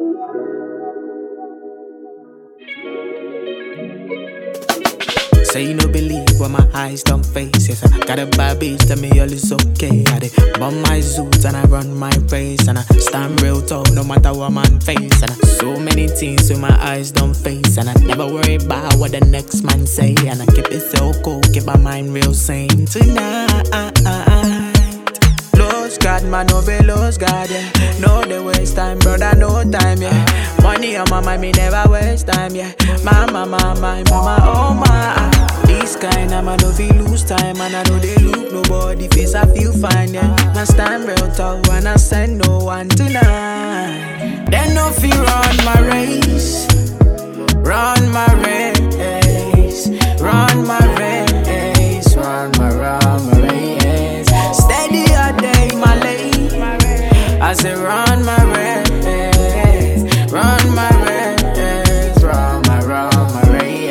Say you no believe what my eyes don't face. Yes, I got a bad bitch, tell me all is okay. I dey bum my suit and I run my race, and I stand real tall no matter what man face. And I so many things with my eyes don't face, and I never worry about what the next man say. And I keep it so cool, keep my mind real sane tonight. Lost God, man, no be lost God, yeah. No, they waste time, brother, no time, yeah. Money on my mind, me never waste time, yeah. Mama, oh my. This kind of man, no feel lose time, and I know they look nobody face, I feel fine, yeah. I stand real tall, and I send no one tonight. Then no fear run my race, run my race, run my race, run my race. Steady a day, my lane. I say run my race, run my race, run my race.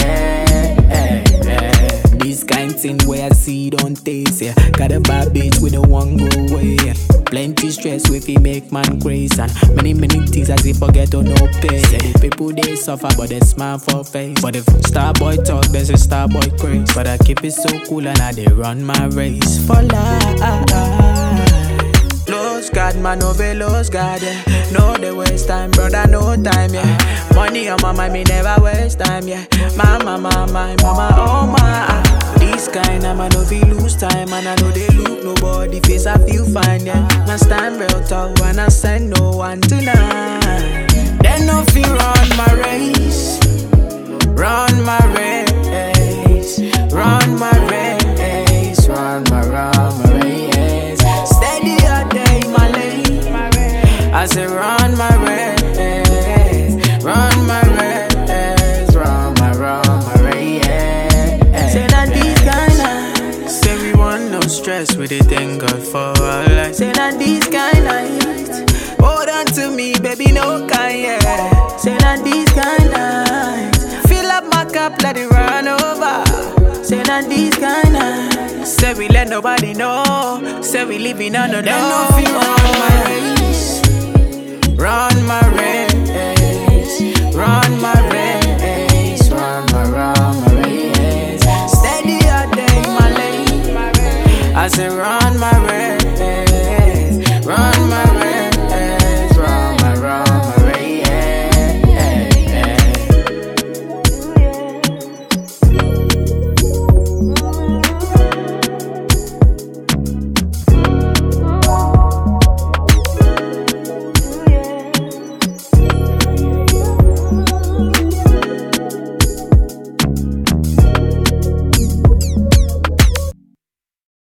This kind thing where I see don't taste, yeah. Got a bad bitch with a one go away, yeah. Plenty stress with it make man crazy, and many things as if forget to no pay. Say the people they suffer but they smile for face. But if star boy talk, there's a star boy craze. But I keep it so cool and I they run my race for life. Lost God, man, no be lost God, yeah. No, they waste time, brother, no time, yeah. Money on my mind, me never waste time, yeah. Mama, oh my. This kind of man, no feel lose time, and I know they look nobody face, I feel fine, yeah. I stand real tall, and I send no one tonight. Then no fear run my race, run my race, run my race, run my race. Steady a day, my lane. I say run my race, run my race, run my race. Say that these kinda, say we want no stress, we dey thank God for our life. Say that these kinda, hold on to me, baby, no kind, yeah. Say that these kinda, fill up my cup, let it run over. Say that these kinda, say we let nobody know, say we living on the low. Then no fear run my race, run my race.